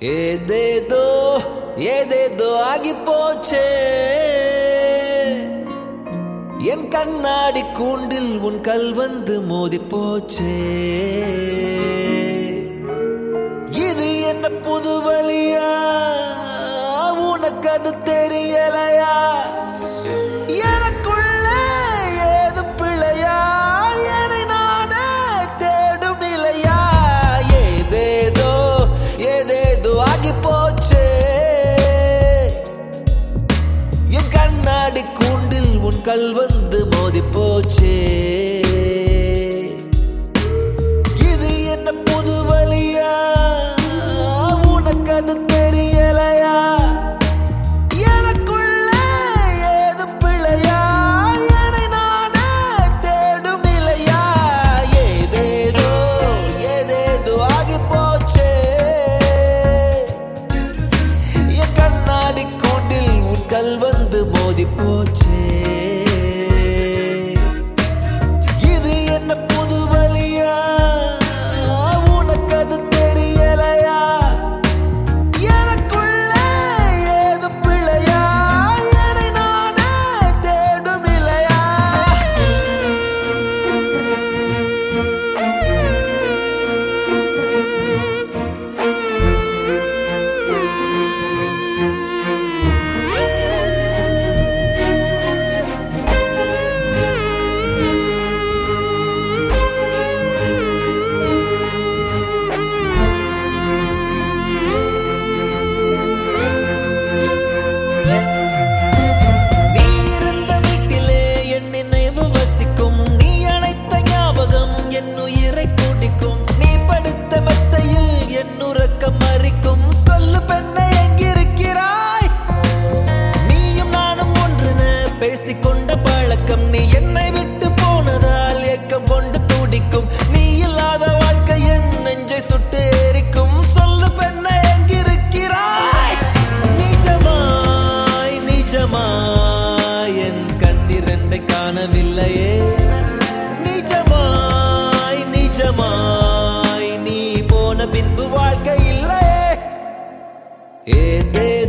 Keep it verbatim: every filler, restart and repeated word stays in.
ஏதேதோ ஏதேதோ ஆகி போச்சே என் கண்ணாடி கூண்டில் உன் கல் வந்து மோதி போச்சே. இது என்ன புது வலியா, உனக்கு அது தெரியலையா? எனக்குள்ள ஏது பிழையா, என்னை நானே தேடும் நிலையா? ஏதேதோ ஏதேதோ ஆகி போச்சே என் கண்ணாடி கூண்டில் உன் கல் வந்து மோதி போச்சே. இது என்ன புது வலியா, உனக்கு அது தெரியலையா? எனக்குள்ள ஏது பிழையா, என்னை நானே தேடும் நிலையா? ஏதேதோ ஏதேதோ ஆகி போச்சே என் கண்ணாடி கூண்டில் உன் கல் வந்து மோதி போச்சே. இது என்ன புது வலியா, உனக்கு அது தெரியலையா? எனக்குள்ள ஏது பிழையா, என்னை நானே தேடும் நிலையா? பேசிக்கொண்ட பழக்கம் நீ என்னை விட்டு போனதால் ஏக்கம் கொண்டு துடிக்கும். நீ இல்லாத வாழ்க்கை என் நெஞ்சை சுட்டு எரிக்கும். சொல்லு பெண்ணை எங்கிருக்கிறாய்? நிஜமாய் நிஜமாய் என் கண்ணிரண்டை காணவில்லையே. நிஜமாய் நிஜமாய் நீ போன பின்பு வாழ்க்கை இல்லையே. ஏதே